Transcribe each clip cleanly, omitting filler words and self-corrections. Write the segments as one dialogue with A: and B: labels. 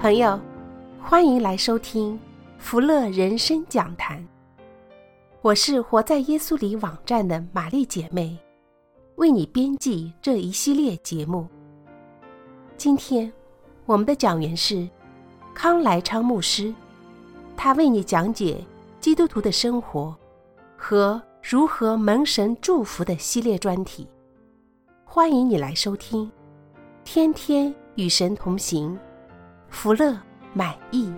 A: 朋友，欢迎来收听福乐人生讲坛。我是活在耶稣里网站的玛丽姐妹，为你编辑这一系列节目。今天我们的讲员是康来昌牧师，他为你讲解基督徒的生活和如何蒙神祝福的系列专题。欢迎你来收听，天天与神同行，福乐满意。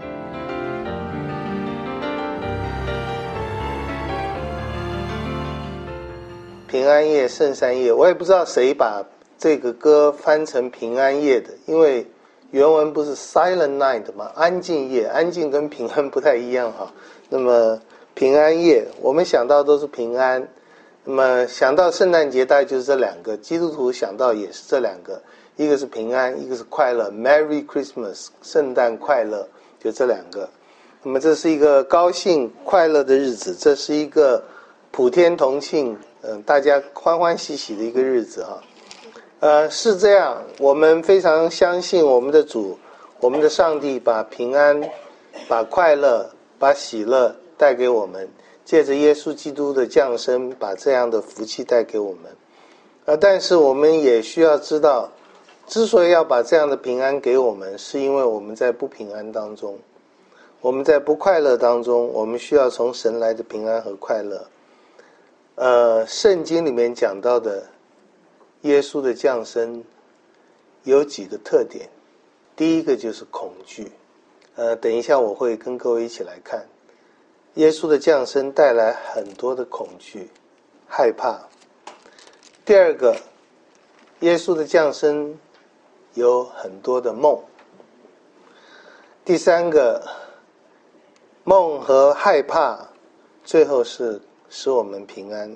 B: 平安夜、圣三夜，我也不知道谁把这个歌翻成平安夜的，因为原文不是 Silent Night 吗？安静夜，安静跟平安不太一样哈。那么平安夜，我们想到都是平安，那么想到圣诞节大概就是这两个，基督徒想到也是这两个，一个是平安，一个是快乐 Merry Christmas， 圣诞快乐，就这两个。那么这是一个高兴快乐的日子，这是一个普天同庆，大家欢欢喜喜的一个日子啊。是这样，我们非常相信我们的主，我们的上帝把平安、把快乐、把喜乐带给我们，借着耶稣基督的降生，把这样的福气带给我们。但是我们也需要知道，之所以要把这样的平安给我们，是因为我们在不平安当中，我们在不快乐当中，我们需要从神来的平安和快乐。圣经里面讲到的耶稣的降生有几个特点，第一个就是恐惧。等一下我会跟各位一起来看，耶稣的降生带来很多的恐惧、害怕。第二个，耶稣的降生有很多的梦。第三个，梦和害怕最后是使我们平安。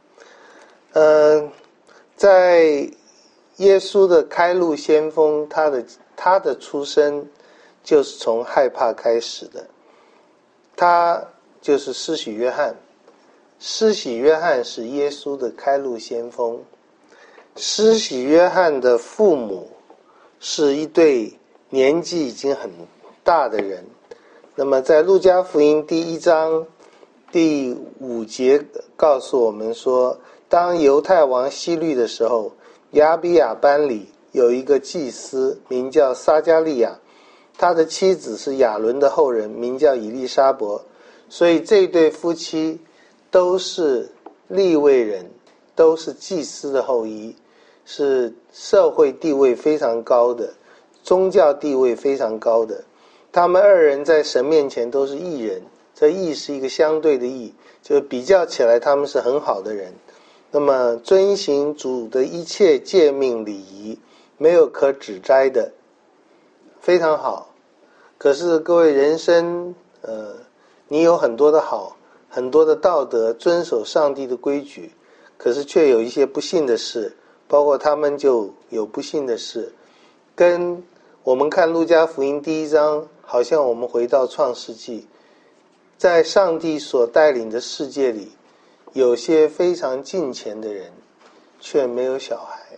B: 在耶稣的开路先锋，他的出生就是从害怕开始的。他就是施洗约翰，施洗约翰是耶稣的开路先锋。施洗约翰的父母是一对年纪已经很大的人。那么在路加福音第1章第5节告诉我们说，当犹太王希律的时候，亚比亚班里有一个祭司名叫撒迦利亚，他的妻子是亚伦的后人，名叫以利沙伯，所以这对夫妻都是利未人，都是祭司的后裔，是社会地位非常高的，宗教地位非常高的。他们二人在神面前都是义人，这义是一个相对的义，就比较起来他们是很好的人。那么遵行主的一切诫命礼仪，没有可指摘的，非常好。可是各位，人生你有很多的好，很多的道德，遵守上帝的规矩，可是却有一些不幸的事，包括他们就有不幸的事。跟我们看路加福音第1章，好像我们回到创世纪，在上帝所带领的世界里，有些非常敬虔的人却没有小孩。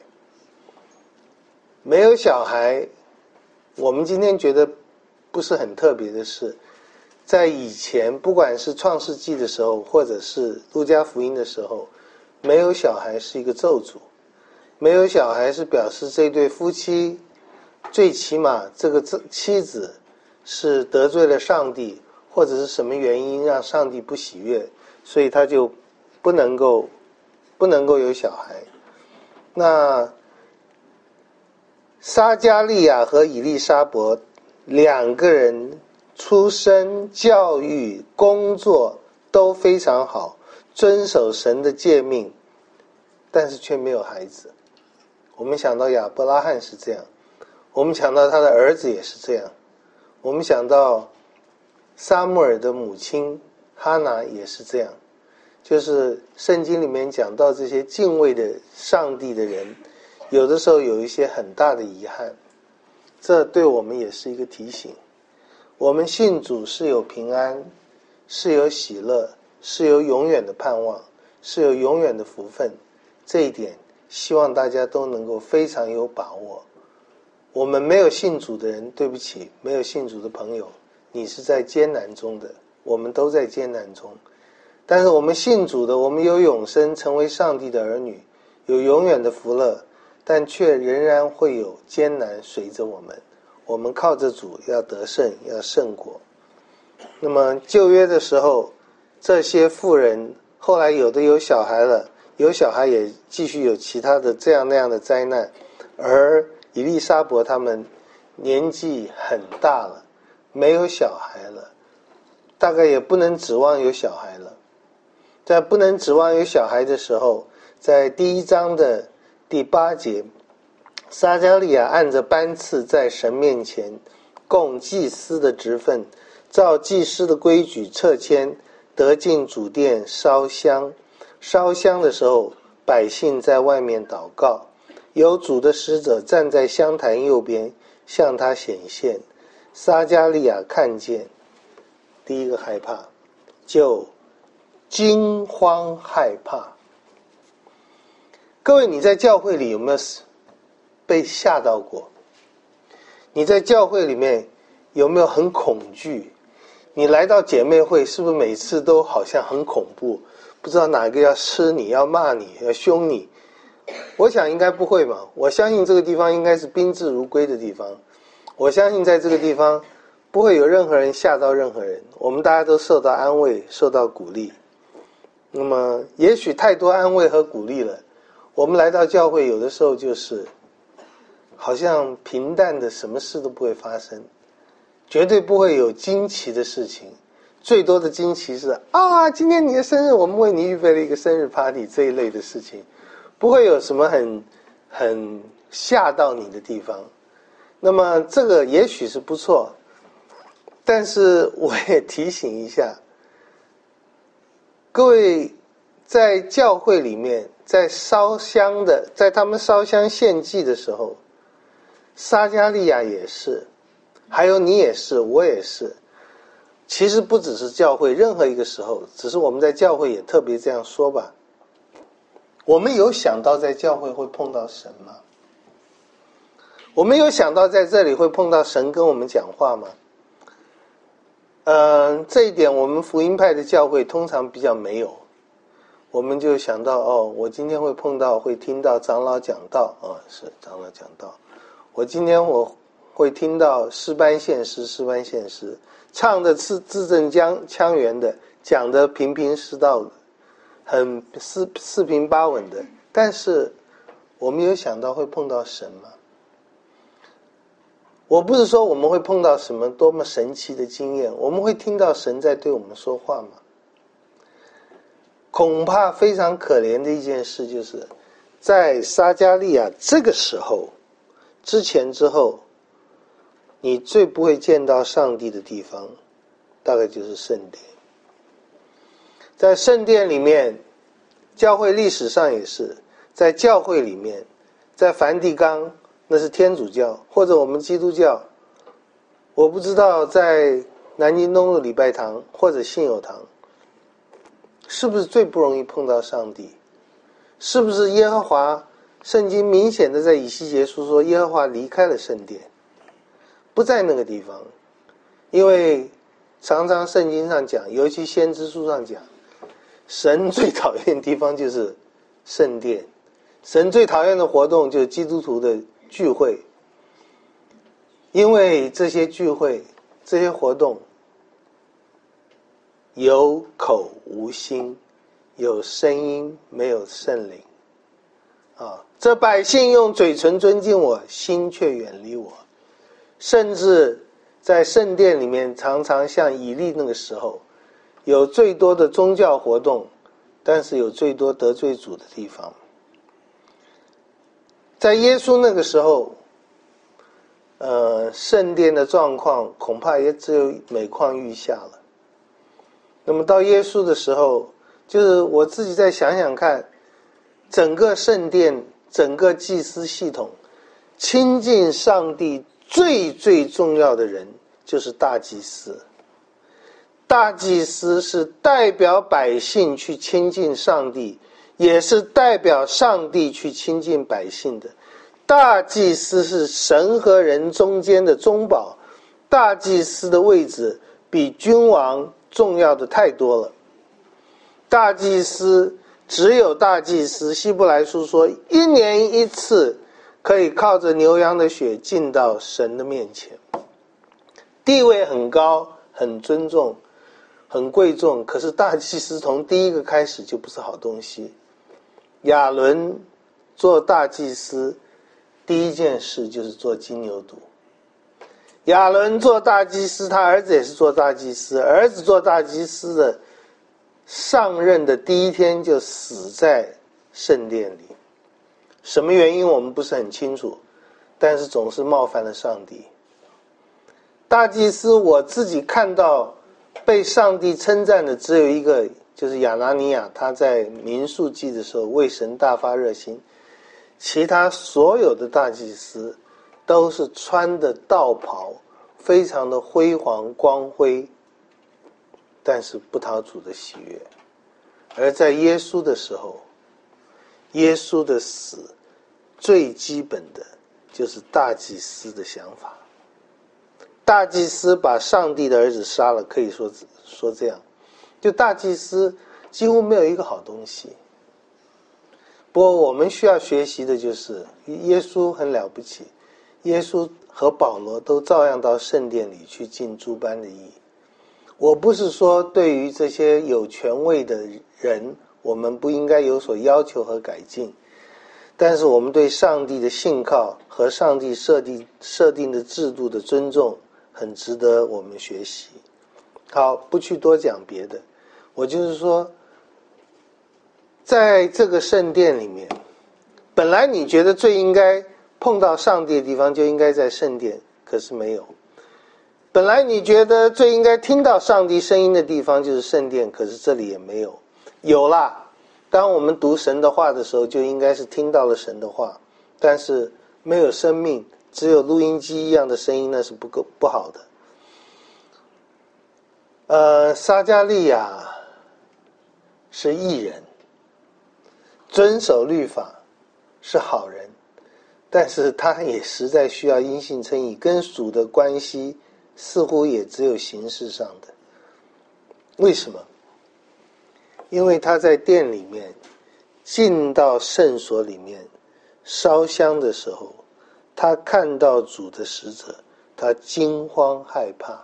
B: 没有小孩，我们今天觉得不是很特别的事。在以前，不管是创世纪的时候，或者是路加福音的时候，没有小孩是一个咒诅。没有小孩是表示这对夫妻最起码这个妻子是得罪了上帝，或者是什么原因让上帝不喜悦，所以他就不能够有小孩。那撒迦利亚和以利沙伯两个人出身、教育、工作都非常好，遵守神的诫命，但是却没有孩子。我们想到亚伯拉罕是这样，我们想到他的儿子也是这样，我们想到撒母耳的母亲哈拿也是这样。就是圣经里面讲到这些敬畏的上帝的人，有的时候有一些很大的遗憾，这对我们也是一个提醒。我们信主是有平安，是有喜乐，是有永远的盼望，是有永远的福分，这一点希望大家都能够非常有把握。 我们没有信主的人，对不起，没有信主的朋友，你是在艰难中的，我们都在艰难中。但是我们信主的，我们有永生，成为上帝的儿女，有永远的福乐，但却仍然会有艰难随着我们。我们靠着主要得胜，要胜过。那么旧约的时候，这些妇人后来有的有小孩了，有小孩也继续有其他的这样那样的灾难，而以利沙伯他们年纪很大了，没有小孩了，大概也不能指望有小孩了。在不能指望有小孩的时候，在第1章的第8节，撒迦利亚按着班次在神面前供祭司的职分，照祭司的规矩撤迁，得进主殿烧香。烧香的时候，百姓在外面祷告，有主的使者站在香坛右边向他显现。撒迦利亚看见，第一个害怕，就惊慌害怕。各位，你在教会里有没有被吓到过？你在教会里面有没有很恐惧？你来到姐妹会，是不是每次都好像很恐怖，不知道哪个要吃你，要骂你，要凶你？我想应该不会嘛，我相信这个地方应该是宾至如归的地方，我相信在这个地方不会有任何人吓到任何人，我们大家都受到安慰，受到鼓励。那么也许太多安慰和鼓励了，我们来到教会有的时候就是好像平淡的，什么事都不会发生，绝对不会有惊奇的事情，最多的惊奇是今天你的生日，我们为你预备了一个生日 party， 这一类的事情，不会有什么很吓到你的地方。那么这个也许是不错，但是我也提醒一下各位，在教会里面，在他们烧香献祭的时候，撒迦利亚也是，还有你也是，我也是。其实不只是教会，任何一个时候，只是我们在教会也特别这样说吧。我们有想到在教会会碰到神吗？我们有想到在这里会碰到神跟我们讲话吗？这一点我们福音派的教会通常比较没有。我们就想到我今天会听到长老讲道，是长老讲道。我今天会听到诗班献诗，唱的是字正腔圆的，讲的平平是道的，很四平八稳的。但是我们有想到会碰到神吗？我不是说我们会碰到什么多么神奇的经验，我们会听到神在对我们说话吗？恐怕非常可怜的一件事就是，在撒迦利亚这个时候，之前之后，你最不会见到上帝的地方，大概就是圣殿。在圣殿里面，教会历史上也是，在教会里面，在梵蒂冈，那是天主教，或者我们基督教，我不知道在南京东路礼拜堂或者信友堂，是不是最不容易碰到上帝？是不是耶和华？圣经明显的在以西结书说，耶和华离开了圣殿，不在那个地方。因为常常圣经上讲，尤其先知书上讲，神最讨厌的地方就是圣殿，神最讨厌的活动就是基督徒的聚会。因为这些聚会，这些活动有口无心，有声音没有圣灵这百姓用嘴唇尊敬我，心却远离我。甚至在圣殿里面，常常像以利那个时候，有最多的宗教活动，但是有最多得罪主的地方。在耶稣那个时候，圣殿的状况恐怕也只有每况愈下了。那么到耶稣的时候，就是我自己再想想看，整个圣殿，整个祭司系统，亲近上帝最重要的人就是大祭司。大祭司是代表百姓去亲近上帝，也是代表上帝去亲近百姓的。 大祭司是神和人中间的中保，大祭司的位置比君王重要的太多了。大祭司只有大祭司，希伯来书说1年1次可以靠着牛羊的血进到神的面前，地位很高，很尊重，很贵重。可是大祭司从第一个开始就不是好东西。亚伦做大祭司第一件事就是做金牛犊。亚伦做大祭司，他儿子也是做大祭司，儿子做大祭司的上任的第一天就死在圣殿里。什么原因我们不是很清楚，但是总是冒犯了上帝。大祭司我自己看到被上帝称赞的只有一个，就是亚拿尼亚，他在民数记的时候为神大发热心。其他所有的大祭司都是穿的道袍，非常的辉煌光辉，但是不讨主的喜悦。而在耶稣的时候，耶稣的死最基本的就是大祭司的想法。大祭司把上帝的儿子杀了，可以说这样，就大祭司几乎没有一个好东西。不过我们需要学习的就是耶稣很了不起，耶稣和保罗都照样到圣殿里去尽诸般的义。我不是说对于这些有权位的人我们不应该有所要求和改进，但是我们对上帝的信靠和上帝设定的制度的尊重很值得我们学习。好，不去多讲别的，我就是说在这个圣殿里面，本来你觉得最应该碰到上帝的地方就应该在圣殿，可是没有。本来你觉得最应该听到上帝声音的地方就是圣殿，可是这里也没有。有啦，当我们读神的话的时候就应该是听到了神的话，但是没有生命，只有录音机一样的声音，那是不好的。撒迦利亚是义人，遵守律法，是好人，但是他也实在需要因信称义，跟主的关系似乎也只有形式上的。为什么？因为他在殿里面进到圣所里面烧香的时候，他看到主的使者，他惊慌害怕，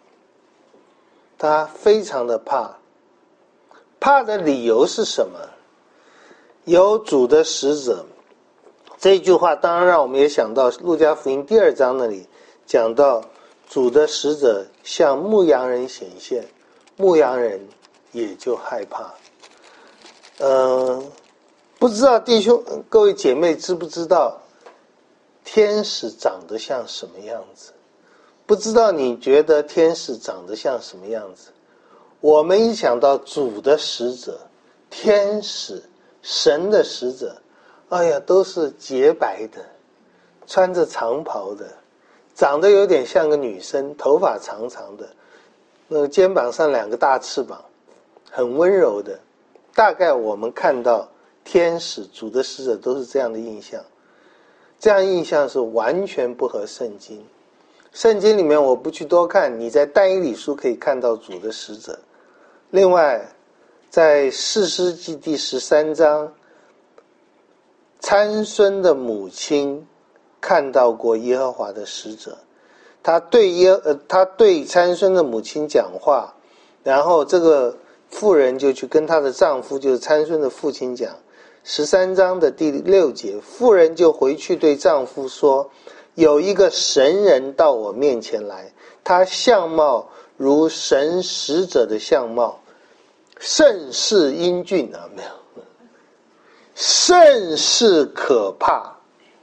B: 他非常的怕。怕的理由是什么？有主的使者，这一句话当然让我们也想到路加福音2章那里讲到主的使者向牧羊人显现，牧羊人也就害怕。不知道弟兄各位姐妹知不知道天使长得像什么样子？不知道你觉得天使长得像什么样子？我们一想到主的使者、天使、神的使者，哎呀，都是洁白的，穿着长袍的，长得有点像个女生，头发长长的，那个肩膀上2个大翅膀，很温柔的。大概我们看到天使、主的使者都是这样的印象，这样印象是完全不合圣经。圣经里面我不去多看，你在但以理书可以看到主的使者。另外在士师记第13章，参孙的母亲看到过耶和华的使者，他对参孙的母亲讲话，然后这个妇人就去跟她的丈夫，就是参孙的父亲讲。13章的第6节，妇人就回去对丈夫说，有一个神人到我面前来，他相貌如神使者的相貌，甚是英俊啊，没有，甚是可怕，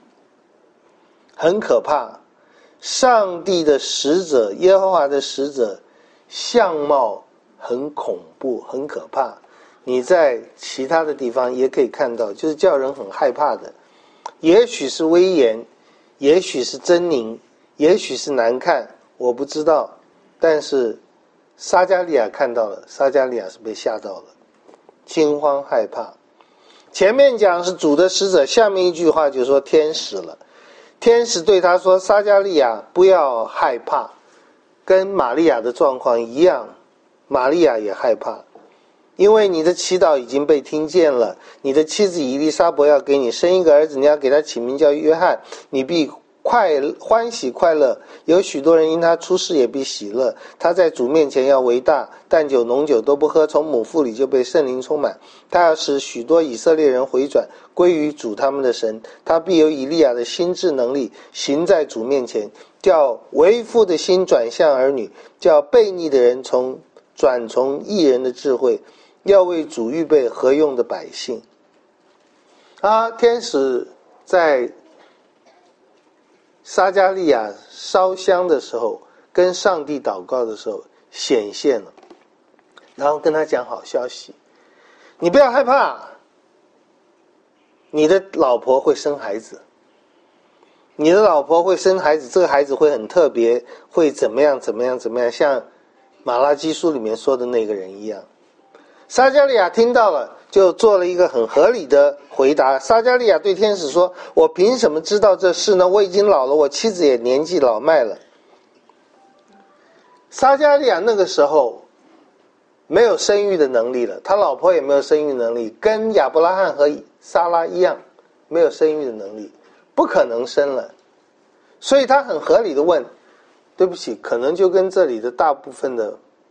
B: 很可怕。上帝的使者，耶和华的使者，相貌很恐怖，很可怕。你在其他的地方也可以看到，就是叫人很害怕的。也许是威严，也许是狰狞，也许是难看，我不知道。但是撒迦利亚看到了，撒迦利亚是被吓到了，惊慌害怕。 前面讲是主的使者，下面一句话就说天使了。天使对他说，撒迦利亚不要害怕，跟玛利亚的状况一样，玛利亚也害怕，因为你的祈祷已经被听见了，你的妻子以利沙伯要给你生一个儿子，你要给他起名叫约翰，你必欢喜快乐，有许多人因他出世也必喜乐。他在主面前要为大，淡酒浓酒都不喝，从母腹里就被圣灵充满。他要使许多以色列人回转，归于主他们的神。他必有以利亚的心智能力，行在主面前，叫为父的心转向儿女，叫悖逆的人转从义人的智慧，要为主预备合用的百姓。天使在撒迦利亚烧香的时候，跟上帝祷告的时候显现了，然后跟他讲好消息，你不要害怕，你的老婆会生孩子，你的老婆会生孩子，这个孩子会很特别，会怎么样，像马拉基书里面说的那个人一样。撒迦利亚听到了，就做了一个很合理的回答。撒迦利亚对天使说，我凭什么知道这事呢？我已经老了，我妻子也年纪老迈了。撒迦利亚那个时候没有生育的能力了，他老婆也没有生育能力，跟亚伯拉罕和撒拉一样，没有生育的能力，不可能生了。所以他很合理的问，对不起，可能就跟这里的大部分的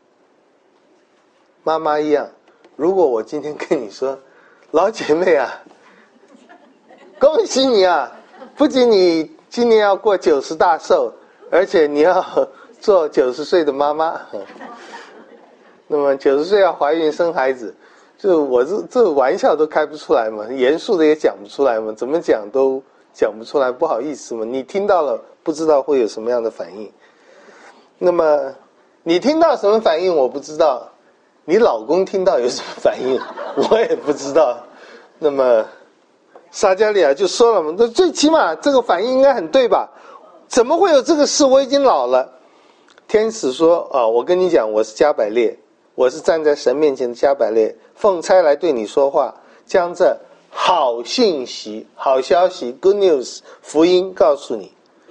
B: 妈妈一样，如果我今天跟你说，老姐妹啊，恭喜你啊，不仅你今年要过90大寿，而且你要做90岁的妈妈，那么90岁要怀孕生孩子，就我这玩笑都开不出来嘛，严肃的也讲不出来嘛，怎么讲都讲不出来，不好意思嘛。你听到了不知道会有什么样的反应，那么你听到什么反应我不知道，你老公听到有什么反应我也不知道。那么撒迦利亚就说了嘛，那最起码这个反应应该很对吧，怎么会有这个事，我已经老了。天使说我跟你讲，我是加百列，我是站在神面前的加百列，奉差来对你说话，将这好信息、好消息 good news 福音告诉你。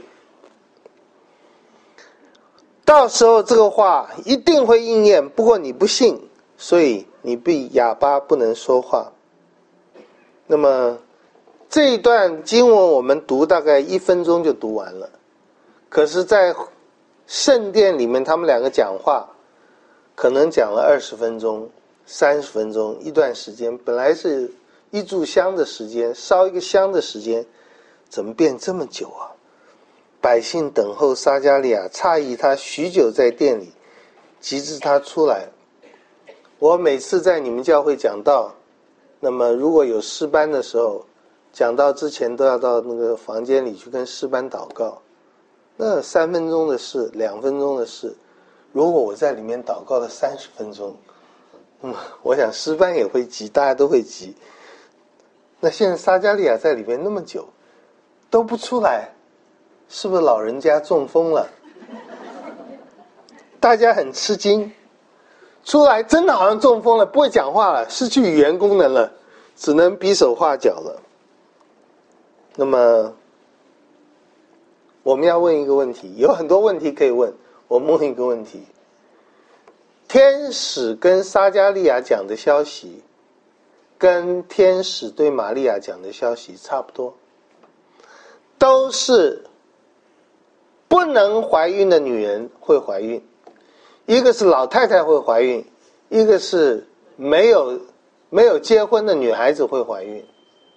B: 到时候这个话一定会应验，不过你不信，所以你必哑巴不能说话。那么这一段经文我们读大概1分钟就读完了，可是在圣殿里面他们两个讲话可能讲了20分钟30分钟，一段时间，本来是一炷香的时间，烧一个香的时间，怎么变这么久啊？百姓等候撒迦利亚，诧异他许久在殿里，及至他出来。我每次在你们教会讲道，那么如果有诗班的时候，讲道之前都要到那个房间里去跟诗班祷告，那3分钟的事2分钟的事，如果我在里面祷告了30分钟，我想诗班也会急，大家都会急。那现在撒迦利亚在里面那么久都不出来，是不是老人家中风了？大家很吃惊，出来真的好像中风了，不会讲话了，失去语言功能了，只能比手画脚了。那么我们要问一个问题，有很多问题可以问，我们问一个问题，天使跟撒迦利亚讲的消息跟天使对玛利亚讲的消息差不多，都是不能怀孕的女人会怀孕，一个是老太太会怀孕，一个是没有结婚的女孩子会怀孕。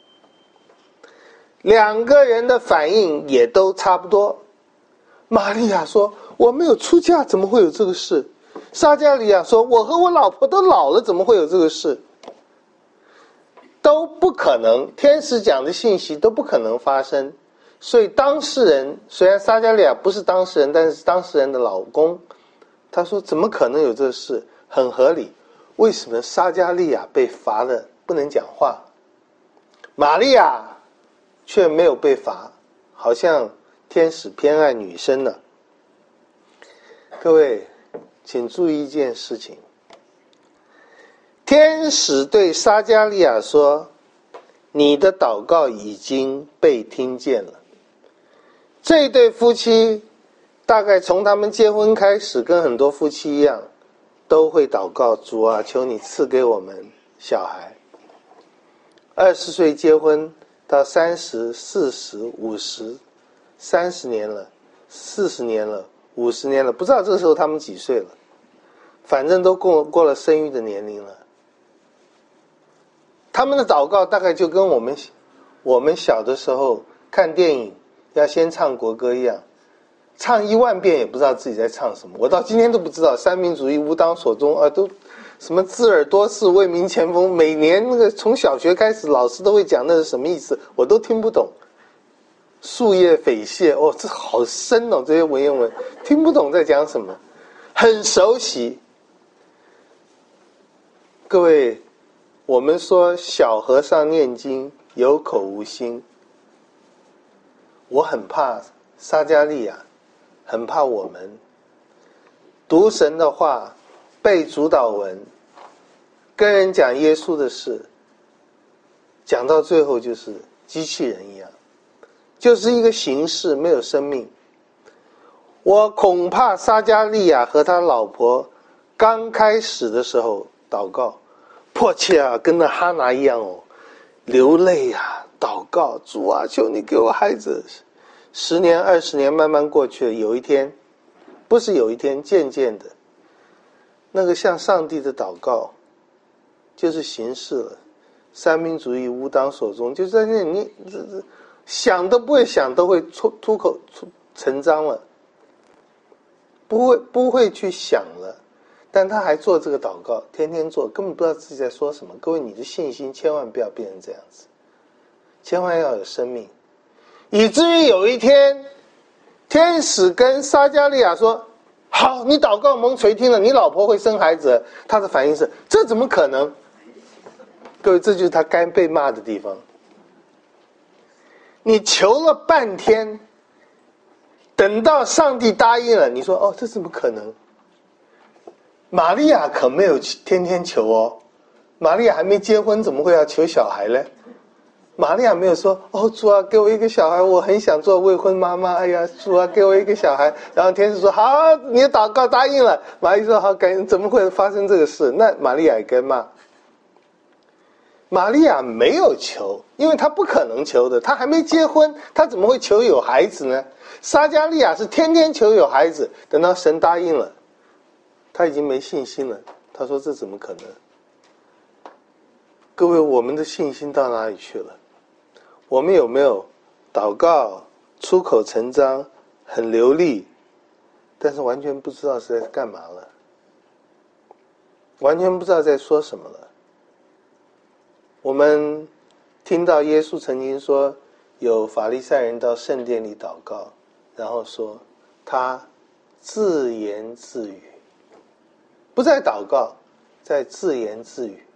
B: 两个人的反应也都差不多。玛利亚说，我没有出嫁，怎么会有这个事？撒迦利亚说，我和我老婆都老了，怎么会有这个事？都不可能，天使讲的信息都不可能发生。所以当事人，虽然撒迦利亚不是当事人，但是当事人的老公，他说怎么可能有这个事？很合理。为什么撒迦利亚被罚的不能讲话，玛利亚却没有被罚？好像天使偏爱女生呢。各位请注意一件事情，天使对撒迦利亚说， 你的祷告已经被听见了。这一对夫妻大概从他们结婚开始，跟很多夫妻一样，都会祷告，主啊，求你赐给我们小孩。20岁结婚到30、40、50、30年了，40年了，50年了，不知道这个时候他们几岁了，反正都过了生育的年龄了。他们的祷告大概就跟我们小的时候看电影要先唱国歌一样，唱10000遍也不知道自己在唱什么。我到今天都不知道三民主义吾当所终啊，都什么自尔多士为民前锋，每年那个从小学开始老师都会讲那是什么意思，我都听不懂。树叶匪懈，哦，这好深哦，这些文言文听不懂在讲什么，很熟悉。各位，我们说小和尚念经有口无心，我很怕撒迦利亚，很怕我们读神的话，背主祷文，跟人讲耶稣的事，讲到最后就是机器人一样，就是一个形式，没有生命。我恐怕撒迦利亚和他老婆刚开始的时候祷告迫切啊，跟那哈拿一样哦，流泪啊，祷告，主啊，求你给我孩子。10年20年慢慢过去了，有一天，不是有一天，渐渐的，那个向上帝的祷告就是形式了。三民主义吾当所终，就在那你想都不会想，都会出口成章了，不会去想了。但他还做这个祷告，天天做，根本不知道自己在说什么。各位，你的信心千万不要变成这样子，千万要有生命。以至于有一天，天使跟撒迦利亚说：好，你祷告蒙垂听了，你老婆会生孩子。他的反应是：这怎么可能？各位，这就是他该被骂的地方。你求了半天，等到上帝答应了，你说：哦，这怎么可能？玛利亚可没有天天求哦，玛利亚还没结婚，怎么会要求小孩呢？玛利亚没有说：哦，主啊，给我一个小孩，我很想做未婚妈妈。哎呀，主啊，给我一个小孩。然后天使说：好，你的祷告答应了。玛利亚说：好，怎么会发生这个事？那玛利亚也该骂。玛利亚没有求，因为她不可能求的，她还没结婚，她怎么会求有孩子呢？撒迦利亚是天天求有孩子，等到神答应了，他已经没信心了。他说：这怎么可能？各位，我们的信心到哪里去了？我们有没有祷告出口成章，很流利，但是完全不知道是在干嘛了，完全不知道在说什么了。我们听到耶稣曾经说，有法利赛人到圣殿里祷告，然后说他自言自语，不在祷告，在自言自语。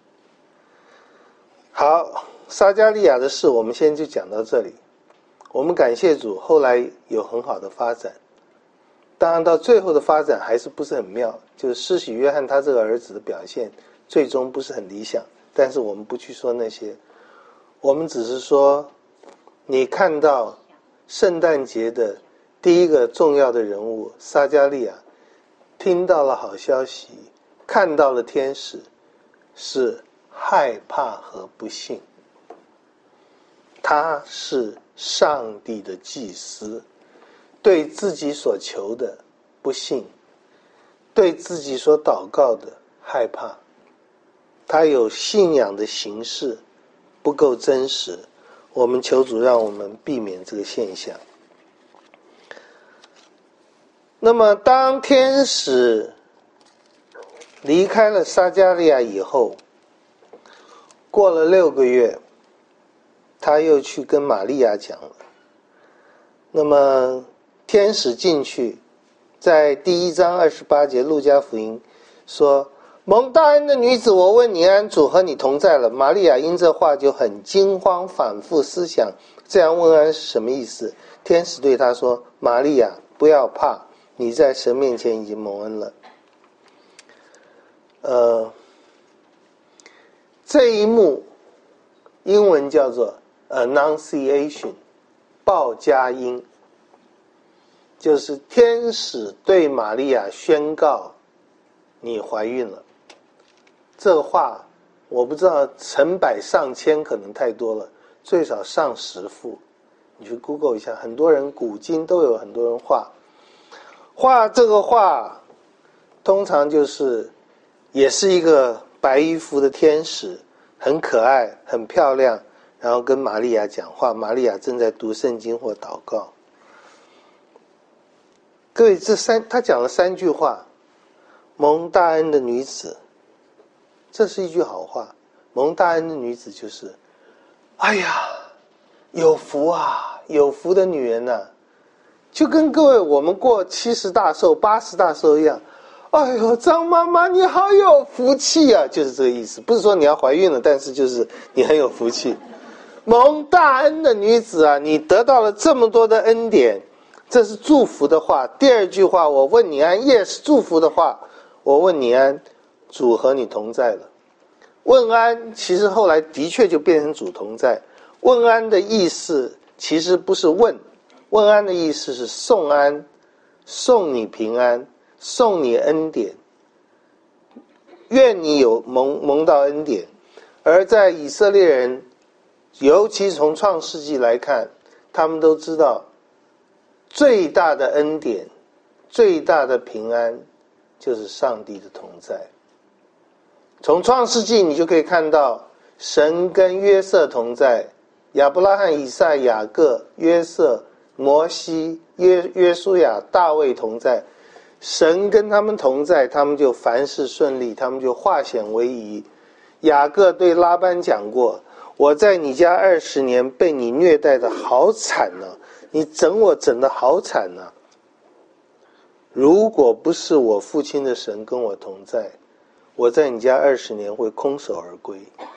B: 好，撒迦利亚的事我们先就讲到这里。我们感谢主，后来有很好的发展。当然到最后的发展还是不是很妙，就是施洗约翰他这个儿子的表现最终不是很理想，但是我们不去说那些，我们只是说，你看到圣诞节的第一个重要的人物撒迦利亚听到了好消息，看到了天使，是害怕和不信。他是上帝的祭司，对自己所求的不信，对自己所祷告的害怕。他有信仰的形式不够真实，我们求主让我们避免这个现象。那么当天使离开了撒迦利亚以后，过了6个月，他又去跟玛利亚讲了。那么天使进去，在第1章28节路加福音说：蒙大恩的女子，我问你安，主和你同在了。玛利亚因这话就很惊慌，反复思想这样问安是什么意思。天使对她说：玛利亚，不要怕，你在神面前已经蒙恩了。这一幕英文叫做 Annunciation， 报佳音，就是天使对玛利亚宣告你怀孕了。这话我不知道，成百上千可能太多了，最少上10幅。你去 Google 一下，很多人古今都有很多人画这个画，通常就是也是一个白衣服的天使，很可爱很漂亮，然后跟玛利亚讲话，玛利亚正在读圣经或祷告。各位，他讲了3句话，蒙大恩的女子，这是一句好话。蒙大恩的女子就是，哎呀，有福啊，有福的女人啊，就跟各位我们过70大寿80大寿一样。哎呦，张妈妈你好有福气啊，就是这个意思。不是说你要怀孕了，但是就是你很有福气。蒙大恩的女子啊，你得到了这么多的恩典，这是祝福的话。第2句话，我问你安，也是祝福的话。我问你安，主和你同在了。问安其实后来的确就变成主同在。问安的意思其实不是问，问安的意思是送安，送你平安，送你恩典，愿你有蒙到恩典。而在以色列人，尤其从创世纪来看，他们都知道最大的恩典最大的平安就是上帝的同在。从创世纪你就可以看到神跟约瑟同在，亚伯拉罕、以撒、雅各、约瑟、摩西、约书亚、大卫同在。神跟他们同在，他们就凡事顺利，他们就化险为夷。雅各对拉班讲过，我在你家20年被你虐待的好惨啊，你整我整得好惨啊，如果不是我父亲的神跟我同在，我在你家20年会空手而归。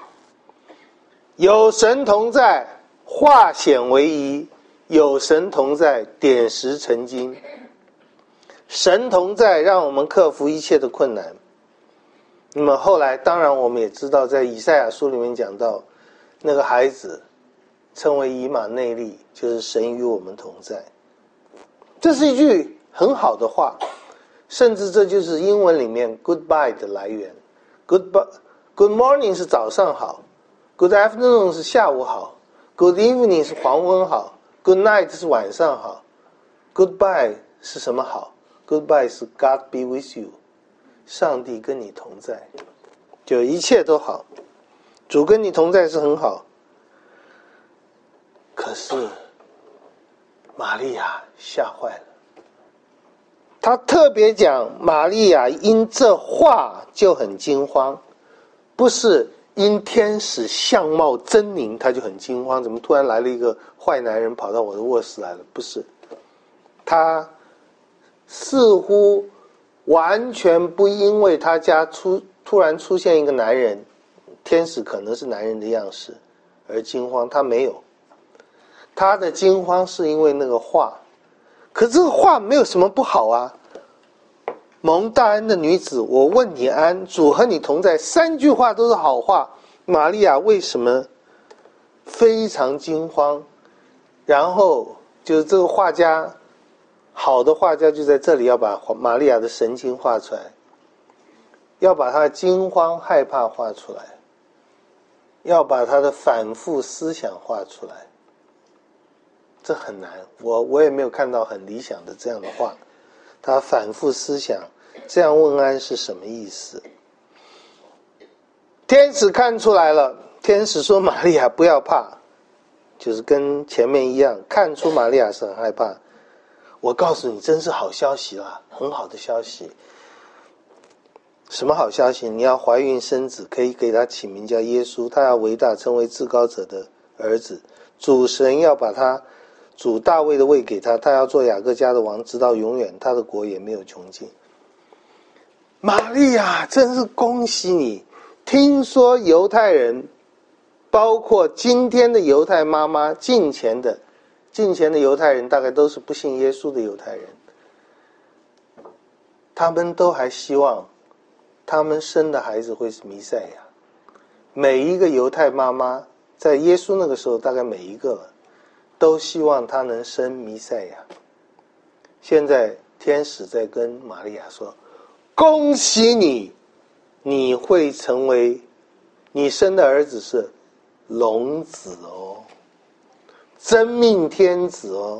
B: 有神同在，化险为夷；有神同在，点石成金。神同在，让我们克服一切的困难。那么后来，当然我们也知道，在以赛亚书里面讲到，那个孩子称为以马内利，就是神与我们同在。这是一句很好的话，甚至这就是英文里面 goodbye 的来源。Good morning 是早上好， good afternoon 是下午好， good evening 是黄昏好， good night 是晚上好， goodbye 是什么好？ goodbye 是 God be with you， 上帝跟你同在，就一切都好，主跟你同在是很好。可是玛利亚吓坏了，他特别讲玛利亚因这话就很惊慌，不是因天使相貌狰狞他就很惊慌，怎么突然来了一个坏男人跑到我的卧室来了？不是，他似乎完全不因为他家突然出现一个男人，天使可能是男人的样式而惊慌，他没有。他的惊慌是因为那个话，可这个话没有什么不好啊。蒙大恩的女子，我问你安，主和你同在，3句话都是好话。玛利亚为什么非常惊慌？然后就是这个画家，好的画家就在这里要把玛利亚的神情画出来，要把她的惊慌害怕画出来，要把她的反复思想画出来。这很难，我也没有看到很理想的这样的画。他反复思想，这样问安是什么意思？天使看出来了，天使说玛利亚不要怕，就是跟前面一样，看出玛利亚是很害怕。我告诉你，真是好消息啦，很好的消息。什么好消息？你要怀孕生子，可以给他起名叫耶稣，他要伟大，成为至高者的儿子。主神要把他主大卫的位给他，他要做雅各家的王，直到永远，他的国也没有穷尽。玛利亚，真是恭喜你！听说犹太人，包括今天的犹太妈妈，近前的犹太人，大概都是不信耶稣的犹太人，他们都还希望他们生的孩子会是弥赛亚。每一个犹太妈妈在耶稣那个时候，大概每一个都希望他能生弥赛亚。现在天使在跟玛利亚说，恭喜你，你会成为，你生的儿子是龙子哦，真命天子哦。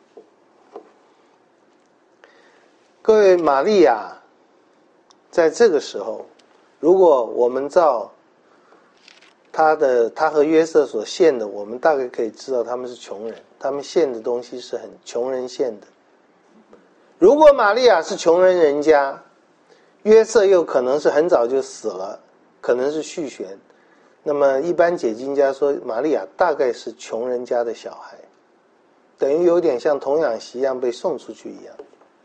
B: 各位，玛利亚在这个时候，如果我们照他和约瑟所献的，我们大概可以知道他们是穷人，他们献的东西是很穷人献的。如果玛利亚是穷人人家，约瑟又可能是很早就死了，可能是续弦，那么一般解经家说玛利亚大概是穷人家的小孩，等于有点像童养媳一样被送出去一样。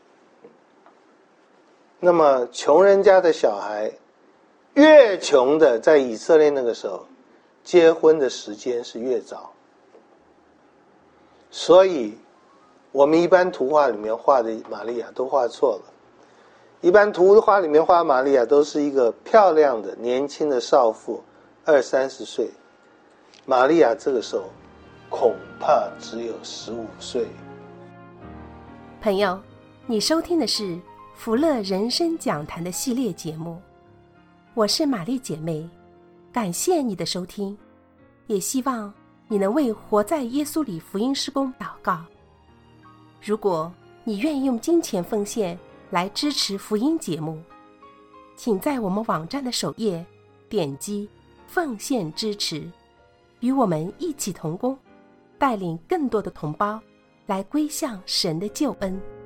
B: 那么穷人家的小孩，越穷的在以色列那个时候结婚的时间是越早，所以我们一般图画里面画的玛利亚都画错了。一般图画里面画玛利亚都是一个漂亮的年轻的少妇，20-30岁。玛利亚这个时候恐怕只有15岁。
A: 朋友，你收听的是福乐人生讲坛的系列节目，我是玛丽姐妹，感谢你的收听，也希望你能为活在耶稣里福音事工祷告。如果你愿意用金钱奉献来支持福音节目，请在我们网站的首页点击奉献支持，与我们一起同工，带领更多的同胞来归向神的救恩。